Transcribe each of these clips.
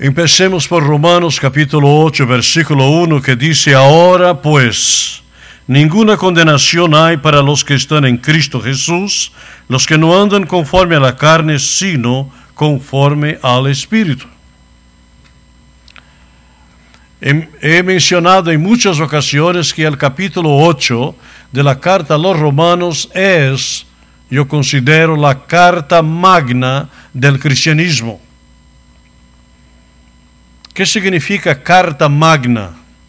Empecemos por Romanos capítulo 8, versículo 1, que dice: ahora pues, ninguna condenación hay para los que están en Cristo Jesús, los que no andan conforme a la carne, sino conforme al Espíritu. He mencionado en muchas ocasiones que el capítulo 8 de la carta a los Romanos es, yo considero, la carta magna del cristianismo. ¿Qué significa carta magna?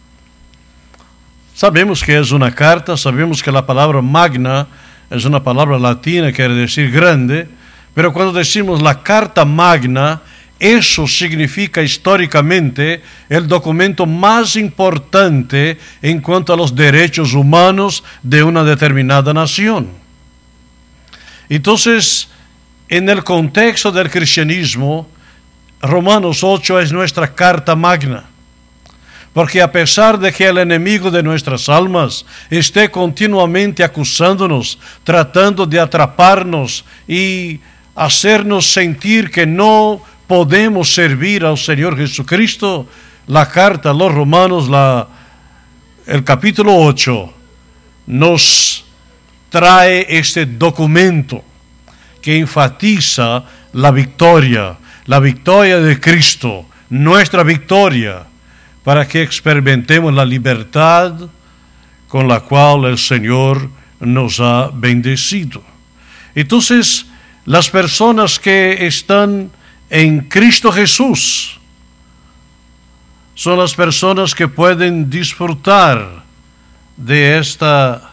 Sabemos que es una carta, sabemos que la palabra magna es una palabra latina, quiere decir grande, pero cuando decimos la carta magna, eso significa históricamente el documento más importante en cuanto a los derechos humanos de una determinada nación. Entonces, en el contexto del cristianismo, Romanos 8 es nuestra carta magna, porque a pesar de que el enemigo de nuestras almas esté continuamente acusándonos, tratando de atraparnos y hacernos sentir que no podemos servir al Señor Jesucristo, la carta a los Romanos, el capítulo 8, nos trae este documento que enfatiza la victoria de Cristo, nuestra victoria, para que experimentemos la libertad con la cual el Señor nos ha bendecido. Entonces, las personas que están en Cristo Jesús son las personas que pueden disfrutar de esta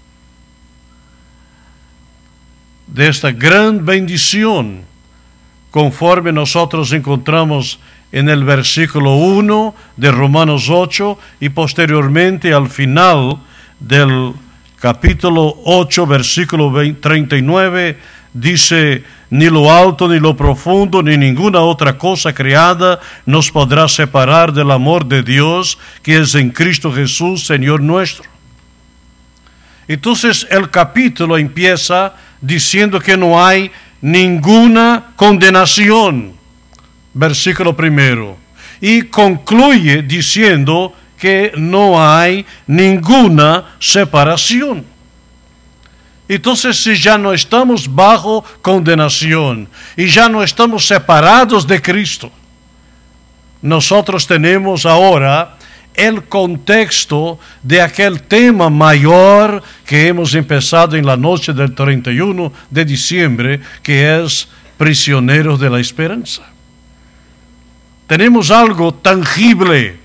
gran bendición, conforme nosotros encontramos en el versículo 1 de Romanos 8 y posteriormente al final del capítulo 8, versículo 39, dice: ni lo alto, ni lo profundo, ni ninguna otra cosa creada nos podrá separar del amor de Dios, que es en Cristo Jesús, Señor nuestro. Entonces el capítulo empieza diciendo que no hay ninguna condenación, versículo 1, y concluye diciendo que no hay ninguna separación. Entonces, si ya no estamos bajo condenación y ya no estamos separados de Cristo, nosotros tenemos ahora el contexto de aquel tema mayor que hemos empezado en la noche del 31 de diciembre, que es prisioneros de la esperanza. Tenemos algo tangible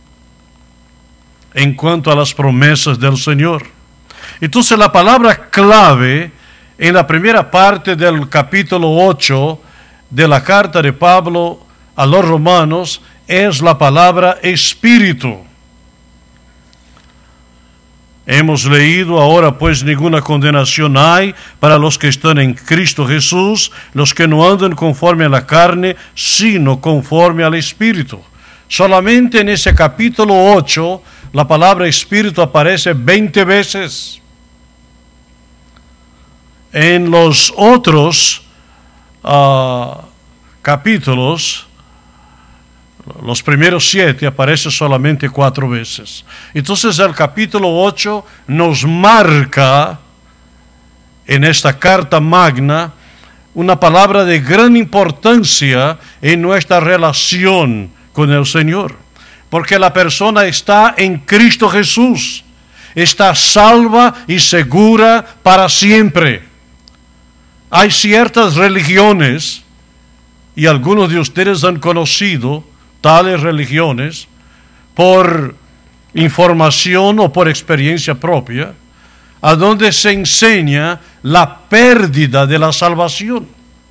en cuanto a las promesas del Señor. Entonces, la palabra clave en la primera parte del capítulo 8 de la carta de Pablo a los Romanos es la palabra Espíritu. Hemos leído: ahora pues ninguna condenación hay para los que están en Cristo Jesús, los que no andan conforme a la carne, sino conforme al Espíritu. Solamente en ese capítulo 8 la palabra Espíritu aparece 20 veces. En los otros capítulos, los primeros 7, aparece solamente 4 veces. Entonces el capítulo 8 nos marca en esta carta magna una palabra de gran importancia en nuestra relación con el Señor, porque la persona está en Cristo Jesús, está salva y segura para siempre. Hay ciertas religiones, y algunos de ustedes han conocido tales religiones por información o por experiencia propia, a donde se enseña la pérdida de la salvación.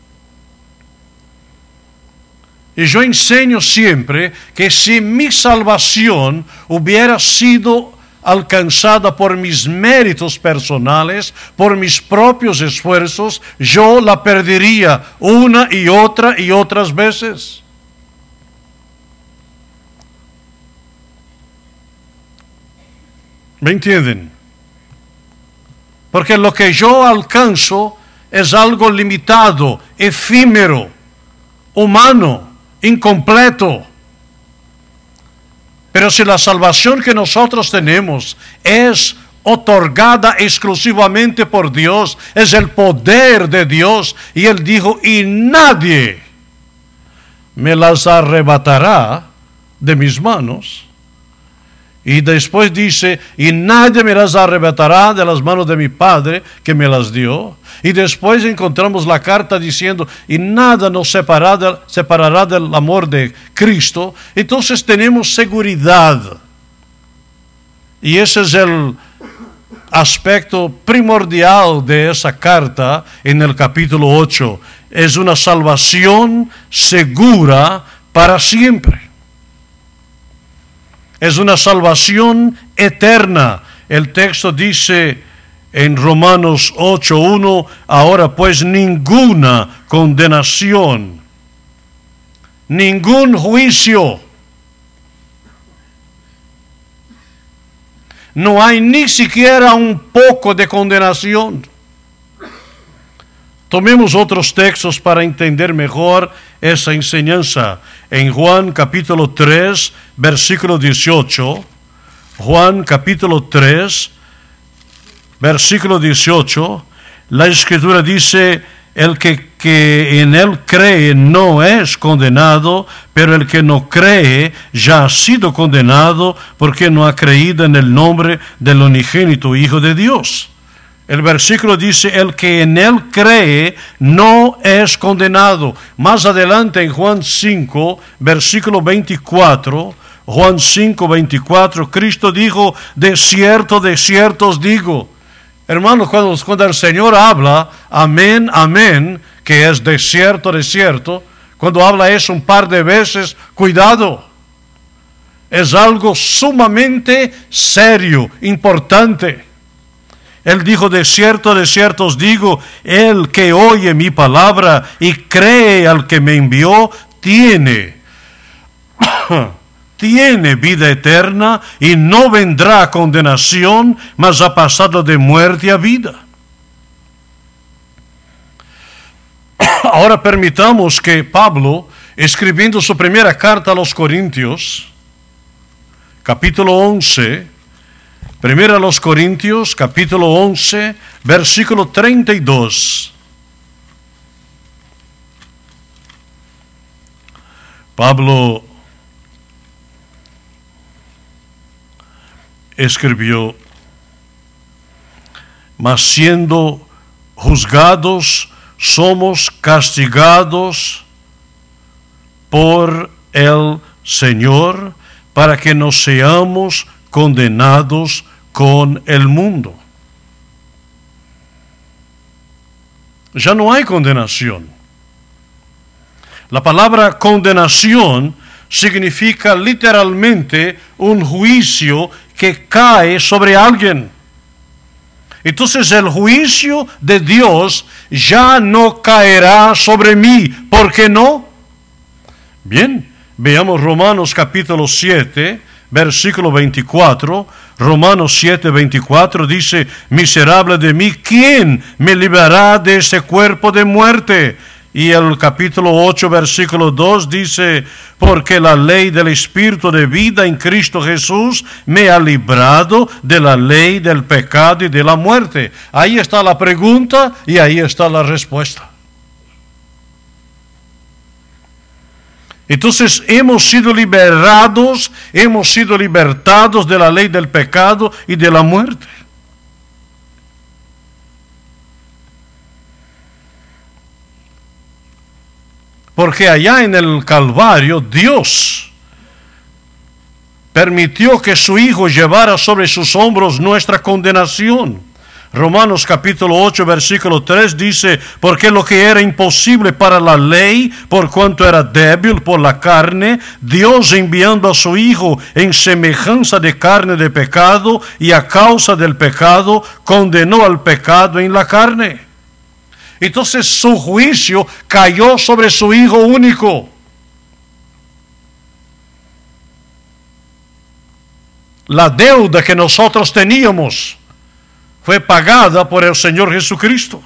Y yo enseño siempre que si mi salvación hubiera sido alcanzada por mis méritos personales, por mis propios esfuerzos, yo la perdería una y otras veces. ¿Me entienden? Porque lo que yo alcanzo es algo limitado, efímero, humano, incompleto. Pero si la salvación que nosotros tenemos es otorgada exclusivamente por Dios, es el poder de Dios, y Él dijo, y nadie me las arrebatará de mis manos. Y después dice, y nadie me las arrebatará de las manos de mi Padre que me las dio. Y después encontramos la carta diciendo, y nada nos separará del amor de Cristo. Entonces tenemos seguridad. Y ese es el aspecto primordial de esa carta en el capítulo 8. Es una salvación segura para siempre. Es una salvación eterna. El texto dice en Romanos 8:1, ahora pues ninguna condenación, ningún juicio. No hay ni siquiera un poco de condenación. Tomemos otros textos para entender mejor esa enseñanza. En Juan capítulo 3, versículo 18, Juan capítulo 3, versículo 18, la Escritura dice, el que en él cree no es condenado, pero el que no cree ya ha sido condenado porque no ha creído en el nombre del unigénito Hijo de Dios. El versículo dice, el que en él cree no es condenado. Más adelante en Juan 5, versículo 24, Juan 5, 24, Cristo dijo, de cierto os digo. Hermanos, cuando el Señor habla, amén, amén, que es de cierto, cuando habla eso un par de veces, cuidado. Es algo sumamente serio, importante. Él dijo, de cierto os digo, el que oye mi palabra y cree al que me envió, tiene vida eterna y no vendrá a condenación, mas ha pasado de muerte a vida. Ahora permitamos que Pablo, escribiendo su primera carta a los Corintios, capítulo 11, Primera a los Corintios, capítulo 11, versículo 32. Pablo escribió, mas siendo juzgados, somos castigados por el Señor, para que no seamos condenados con el mundo. Ya no hay condenación. La palabra condenación significa literalmente un juicio que cae sobre alguien. Entonces el juicio de Dios ya no caerá sobre mí. ¿Por qué no? Bien, veamos Romanos capítulo 7, versículo 24, Romanos 7, 24 dice, miserable de mí, ¿quién me librará de este cuerpo de muerte? Y el capítulo 8, versículo 2 dice, porque la ley del Espíritu de vida en Cristo Jesús me ha librado de la ley del pecado y de la muerte. Ahí está la pregunta y ahí está la respuesta. Entonces hemos sido liberados, hemos sido libertados de la ley del pecado y de la muerte. Porque allá en el Calvario Dios permitió que su Hijo llevara sobre sus hombros nuestra condenación. Romanos capítulo 8, versículo 3 dice, porque lo que era imposible para la ley, por cuanto era débil por la carne, Dios enviando a su Hijo en semejanza de carne de pecado, y a causa del pecado, condenó al pecado en la carne. Entonces su juicio cayó sobre su Hijo único. La deuda que nosotros teníamos fue pagada por el Señor Jesucristo.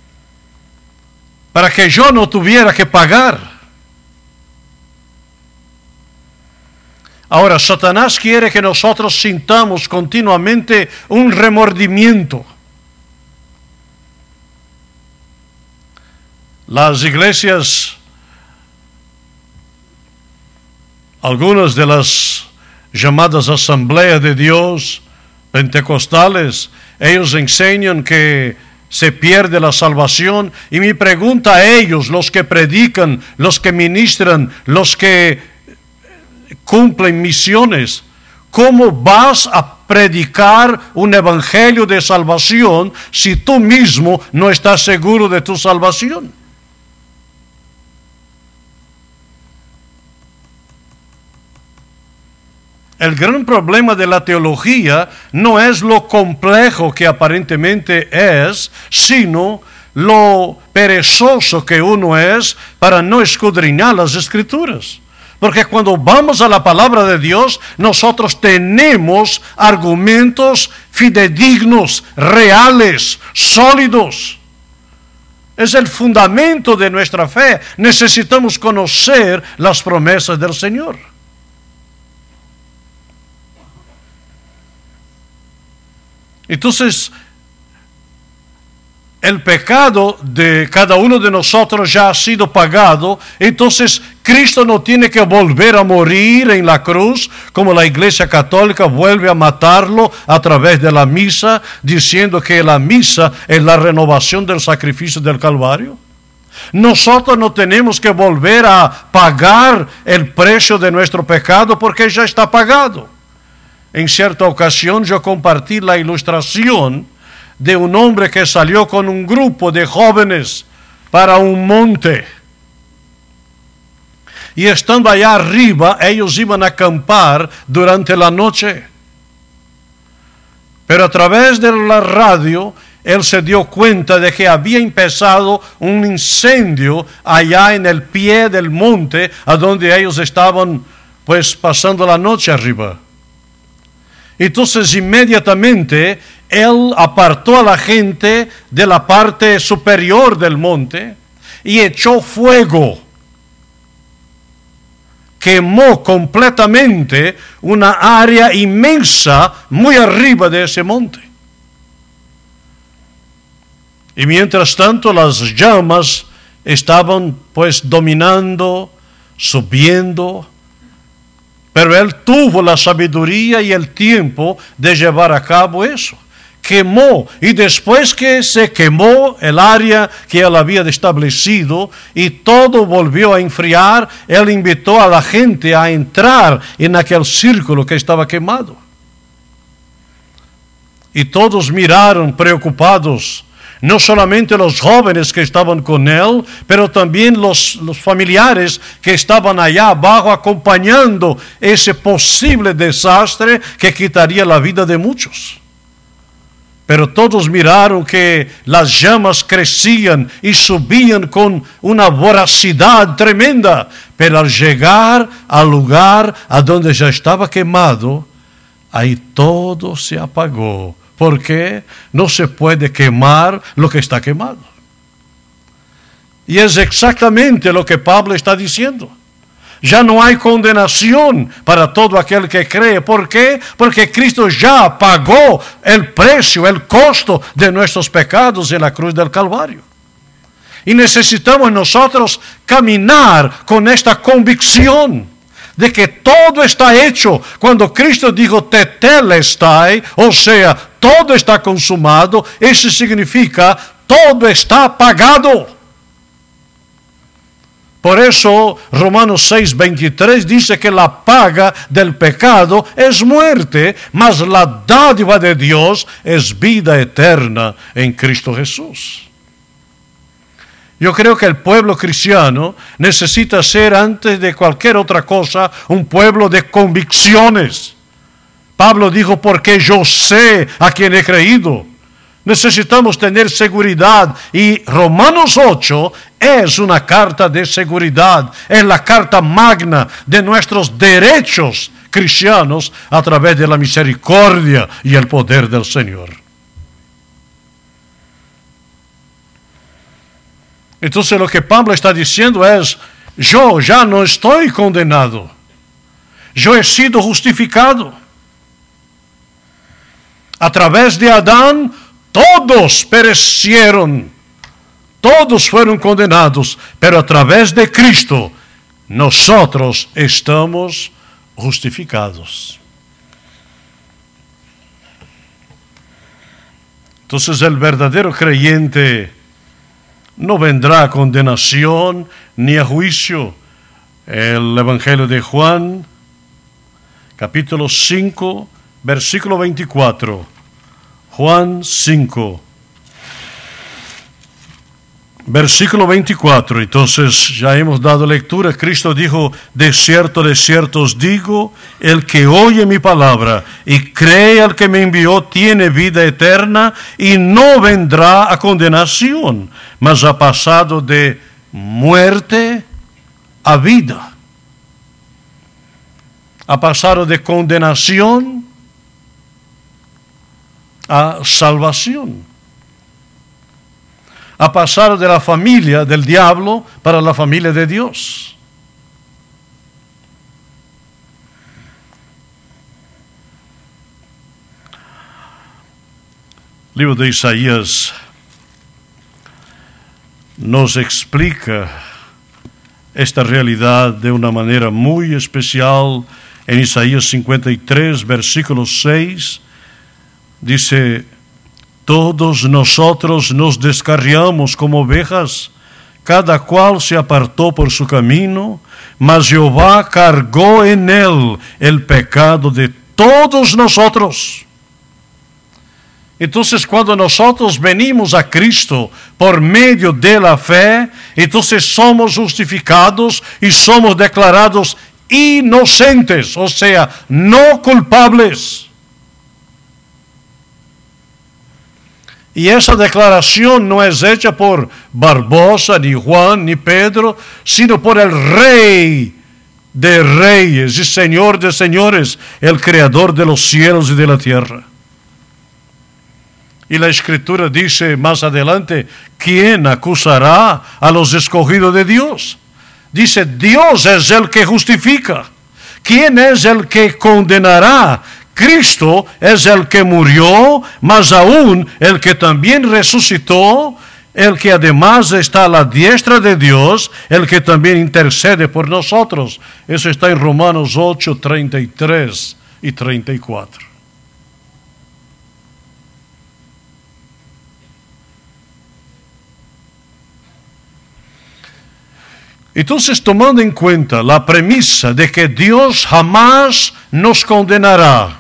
Para que yo no tuviera que pagar. Ahora, Satanás quiere que nosotros sintamos continuamente un remordimiento. Las iglesias, algunas de las llamadas Asambleas de Dios, pentecostales, ellos enseñan que se pierde la salvación. Y mi pregunta a ellos, los que predican, los que ministran, los que cumplen misiones, ¿cómo vas a predicar un evangelio de salvación si tú mismo no estás seguro de tu salvación? El gran problema de la teología no es lo complejo que aparentemente es, sino lo perezoso que uno es para no escudriñar las Escrituras. Porque cuando vamos a la palabra de Dios, nosotros tenemos argumentos fidedignos, reales, sólidos. Es el fundamento de nuestra fe. Necesitamos conocer las promesas del Señor. Entonces, el pecado de cada uno de nosotros ya ha sido pagado. Entonces, Cristo no tiene que volver a morir en la cruz, como la Iglesia Católica vuelve a matarlo a través de la misa, diciendo que la misa es la renovación del sacrificio del Calvario. Nosotros no tenemos que volver a pagar el precio de nuestro pecado, porque ya está pagado. En cierta ocasión yo compartí la ilustración de un hombre que salió con un grupo de jóvenes para un monte. Y estando allá arriba, ellos iban a acampar durante la noche. Pero a través de la radio, él se dio cuenta de que había empezado un incendio allá en el pie del monte, a donde ellos estaban pues pasando la noche arriba. Entonces inmediatamente él apartó a la gente de la parte superior del monte y echó fuego. Quemó completamente una área inmensa muy arriba de ese monte. Y mientras tanto las llamas estaban pues dominando, subiendo. Pero él tuvo la sabiduría y el tiempo de llevar a cabo eso. Quemó, y después que se quemó el área que él había establecido y todo volvió a enfriar, él invitó a la gente a entrar en aquel círculo que estaba quemado. Y todos miraron preocupados. No solamente los jóvenes que estaban con él, pero también los familiares que estaban allá abajo acompañando ese posible desastre que quitaría la vida de muchos. Pero todos miraron que las llamas crecían y subían con una voracidad tremenda. Pero al llegar al lugar a donde ya estaba quemado, ahí todo se apagó. Porque no se puede quemar lo que está quemado. Y es exactamente lo que Pablo está diciendo. Ya no hay condenación para todo aquel que cree. ¿Por qué? Porque Cristo ya pagó el precio, el costo de nuestros pecados en la cruz del Calvario. Y necesitamos nosotros caminar con esta convicción de que todo está hecho. Cuando Cristo dijo tetelestai, o sea, todo está consumado, eso significa todo está pagado. Por eso Romanos 6:23 dice que la paga del pecado es muerte, mas la dádiva de Dios es vida eterna en Cristo Jesús. Yo creo que el pueblo cristiano necesita ser, antes de cualquier otra cosa, un pueblo de convicciones. Pablo dijo, porque yo sé a quien he creído. Necesitamos tener seguridad, y Romanos 8 es una carta de seguridad, es la carta magna de nuestros derechos cristianos a través de la misericordia y el poder del Señor. Entonces lo que Pablo está diciendo es, yo ya no estoy condenado. Yo he sido justificado. A través de Adán, todos perecieron. Todos fueron condenados. Pero a través de Cristo, nosotros estamos justificados. Entonces el verdadero creyente no vendrá a condenación ni a juicio. El Evangelio de Juan, capítulo 5, versículo 24. Juan 5, versículo 24. Entonces ya hemos dado lectura. Cristo dijo: de cierto os digo, el que oye mi palabra y cree al que me envió tiene vida eterna y no vendrá a condenación, mas ha pasado de muerte a vida. Ha pasado de condenación a salvación. Ha pasado de la familia del diablo para la familia de Dios. El libro de Isaías nos explica esta realidad de una manera muy especial. En Isaías 53, versículo 6, dice: todos nosotros nos descarriamos como ovejas, cada cual se apartó por su camino, mas Jehová cargó en él el pecado de todos nosotros. Entonces, cuando nosotros venimos a Cristo por medio de la fe, entonces somos justificados y somos declarados inocentes, o sea, no culpables. Y esa declaración no es hecha por Barbosa, ni Juan, ni Pedro, sino por el Rey de reyes y Señor de señores, el Creador de los cielos y de la tierra. Y la Escritura dice más adelante: ¿quién acusará a los escogidos de Dios? Dice: Dios es el que justifica. ¿Quién es el que condenará? Cristo es el que murió, mas aún el que también resucitó, el que además está a la diestra de Dios, el que también intercede por nosotros. Eso está en Romanos 8, 33 y 34. Entonces, tomando en cuenta la premisa de que Dios jamás nos condenará,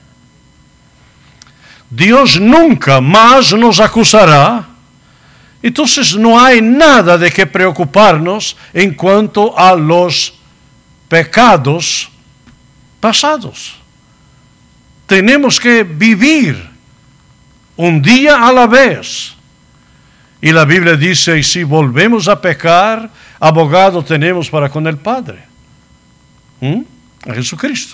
Dios nunca más nos acusará, entonces no hay nada de qué preocuparnos en cuanto a los pecados pasados. Tenemos que vivir un día a la vez. Y la Biblia dice: y si volvemos a pecar, abogado tenemos para con el Padre, a Jesucristo.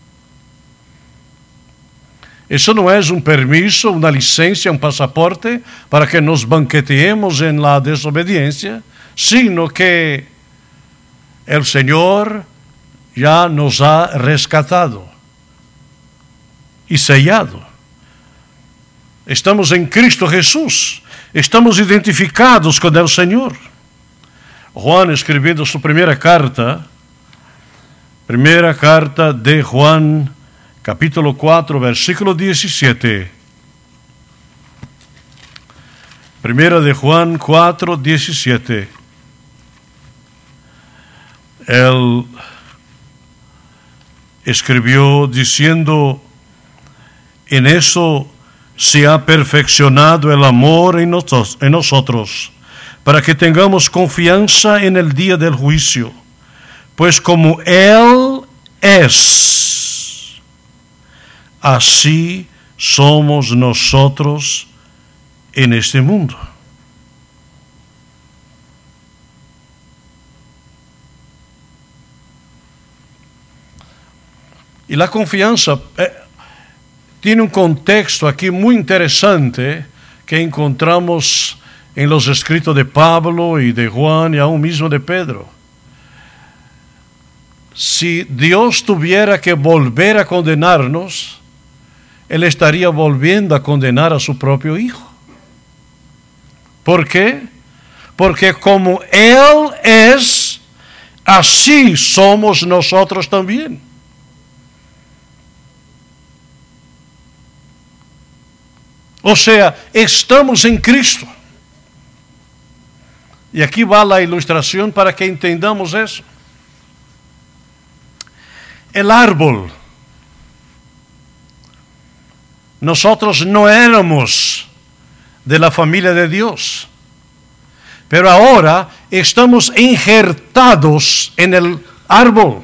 Eso no es un permiso, una licencia, un pasaporte para que nos banqueteemos en la desobediencia, sino que el Señor ya nos ha rescatado y sellado. Estamos en Cristo Jesús, estamos identificados con el Señor. Juan, escribiendo su primera carta de Juan, capítulo 4, versículo 17. Primera de Juan 4, 17. Él escribió diciendo: en eso se ha perfeccionado el amor en nosotros, para que tengamos confianza en el día del juicio. Pues como Él es, así somos nosotros en este mundo. Y la confianza tiene un contexto aquí muy interesante que encontramos en los escritos de Pablo y de Juan y aún mismo de Pedro. si Dios tuviera que volver a condenarnos, Él estaría volviendo a condenar a su propio Hijo. ¿Por qué? Porque como Él es, así somos nosotros también. O sea, estamos en Cristo. Y aquí va la ilustración para que entendamos eso. El árbol. Nosotros no éramos de la familia de Dios, pero ahora estamos injertados en el árbol.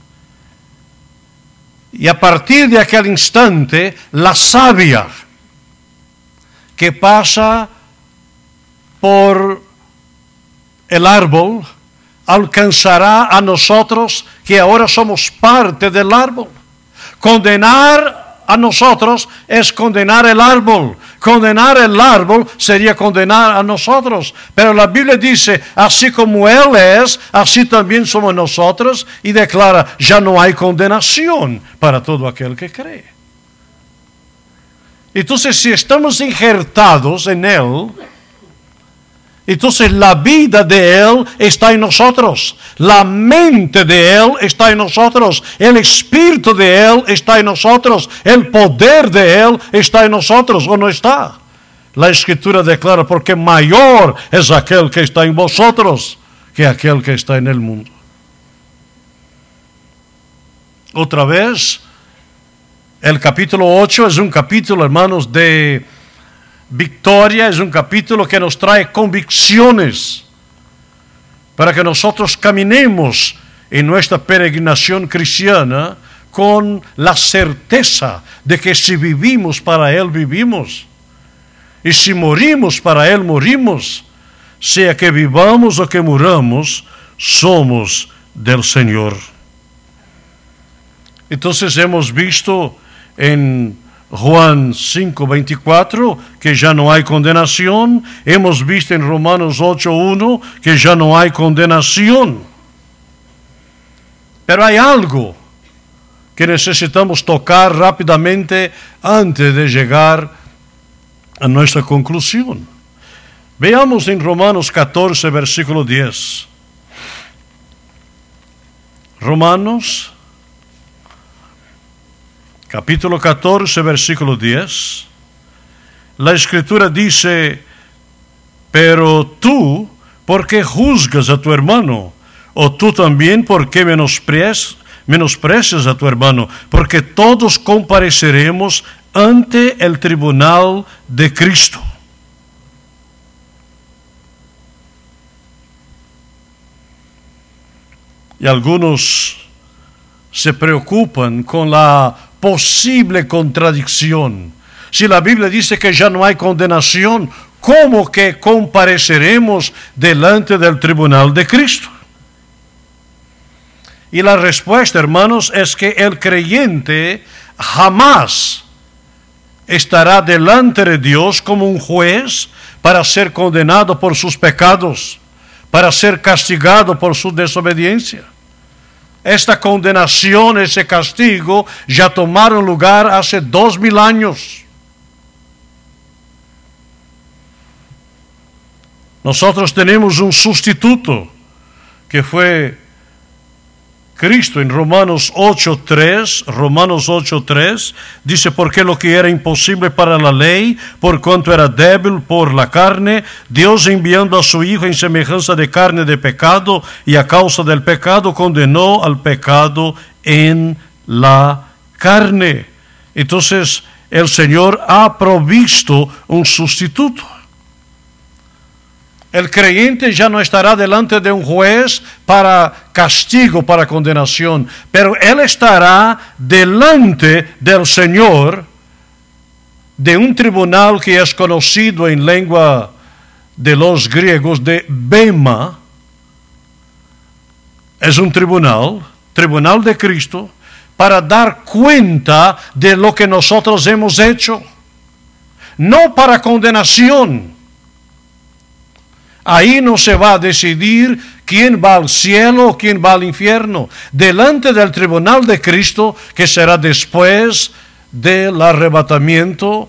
Y a partir de aquel instante, la savia que pasa por el árbol alcanzará a nosotros que ahora somos parte del árbol. Condenar a nosotros es condenar el árbol. Condenar el árbol sería condenar a nosotros. Pero la Biblia dice, así como Él es, así también somos nosotros. Y declara, ya no hay condenación para todo aquel que cree. Entonces, si estamos injertados en Él, entonces la vida de Él está en nosotros, la mente de Él está en nosotros, el espíritu de Él está en nosotros, el poder de Él está en nosotros, ¿o no está? La Escritura declara, porque mayor es aquel que está en vosotros que aquel que está en el mundo. Otra vez, el capítulo 8 es un capítulo, hermanos, de victoria, es un capítulo que nos trae convicciones para que nosotros caminemos en nuestra peregrinación cristiana con la certeza de que si vivimos para Él, vivimos. Y si morimos para Él, morimos. Sea que vivamos o que muramos, somos del Señor. Entonces hemos visto en Juan 5:24 que ya no hay condenación. Hemos visto en Romanos 8:1 que ya no hay condenación. Pero hay algo que necesitamos tocar rápidamente antes de llegar a nuestra conclusión. Veamos en Romanos 14, versículo 10. Romanos capítulo 14, versículo 10, la Escritura dice, pero tú, ¿por qué juzgas a tu hermano? O tú también, ¿por qué menosprecias a tu hermano? Porque todos compareceremos ante el tribunal de Cristo. Y algunos se preocupan con la posible contradicción. Si la Biblia dice que ya no hay condenación, ¿cómo que compareceremos delante del tribunal de Cristo? Y la respuesta, hermanos, es que el creyente jamás estará delante de Dios como un juez para ser condenado por sus pecados, para ser castigado por su desobediencia. Esta condenación, ese castigo, ya tomaron lugar hace 2000 años. Nosotros tenemos un sustituto, que fue Cristo. En Romanos 8:3, dice, porque lo que era imposible para la ley, por cuanto era débil por la carne, Dios enviando a su Hijo en semejanza de carne de pecado, y a causa del pecado condenó al pecado en la carne. Entonces, el Señor ha provisto un sustituto. El creyente ya no estará delante de un juez para castigo, para condenación, pero él estará delante del Señor, de un tribunal que es conocido en lengua de los griegos de bema. Es un tribunal de Cristo, para dar cuenta de lo que nosotros hemos hecho, no para condenación. Ahí no se va a decidir quién va al cielo o quién va al infierno. Delante del tribunal de Cristo, que será después del arrebatamiento,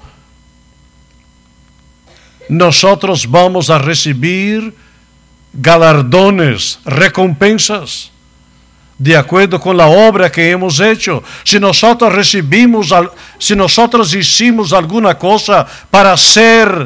nosotros vamos a recibir galardones, recompensas, de acuerdo con la obra que hemos hecho. Si nosotros hicimos alguna cosa para ser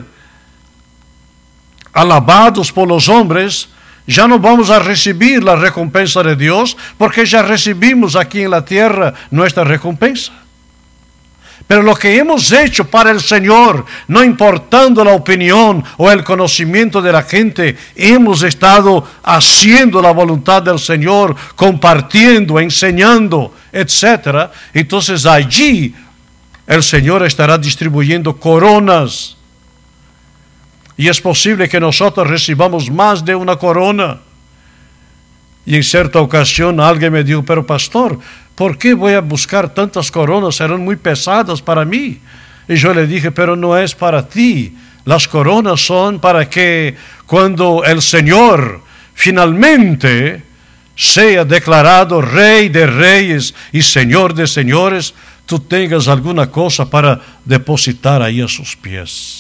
alabados por los hombres, ya no vamos a recibir la recompensa de Dios, porque ya recibimos aquí en la tierra nuestra recompensa. Pero lo que hemos hecho para el Señor, no importando la opinión o el conocimiento de la gente, hemos estado haciendo la voluntad del Señor, compartiendo, enseñando, etc. Entonces allí el Señor estará distribuyendo coronas. Y es posible que nosotros recibamos más de una corona. Y en cierta ocasión alguien me dijo, pero pastor, ¿por qué voy a buscar tantas coronas? Serán muy pesadas para mí. Y yo le dije, pero no es para ti. Las coronas son para que cuando el Señor finalmente sea declarado Rey de Reyes y Señor de Señores, tú tengas alguna cosa para depositar ahí a sus pies.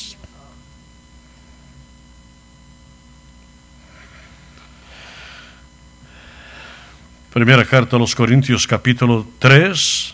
Primera carta a los Corintios, capítulo 3.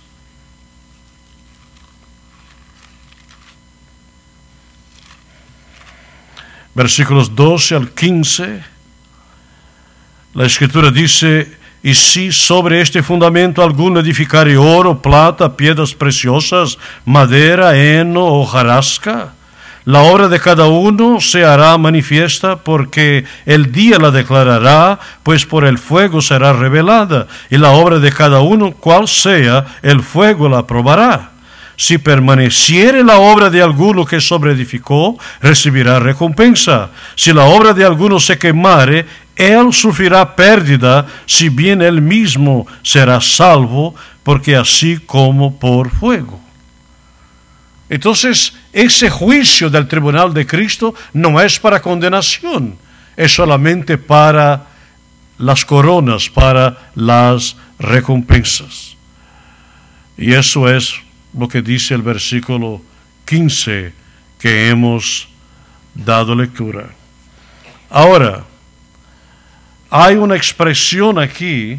Versículos 12 al 15. La Escritura dice, y si sobre este fundamento alguno edificare oro, plata, piedras preciosas, madera, heno o hojarasca, la obra de cada uno se hará manifiesta, porque el día la declarará, pues por el fuego será revelada, y la obra de cada uno, cual sea, el fuego la probará. Si permaneciere la obra de alguno que sobreedificó, recibirá recompensa. Si la obra de alguno se quemare, él sufrirá pérdida, si bien él mismo será salvo, porque así como por fuego. Entonces, ese juicio del tribunal de Cristo no es para condenación, es solamente para las coronas, para las recompensas. Y eso es lo que dice el versículo 15 que hemos dado lectura. Ahora, hay una expresión aquí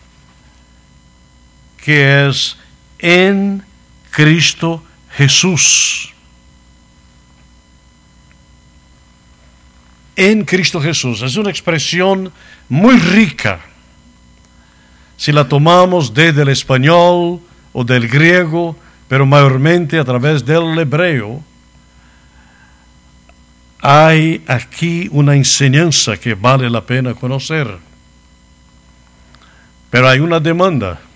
que es en Cristo Jesús. En Cristo Jesús. Es una expresión muy rica. Si la tomamos desde el español o del griego, pero mayormente a través del hebreo, hay aquí una enseñanza que vale la pena conocer. Pero hay una demanda.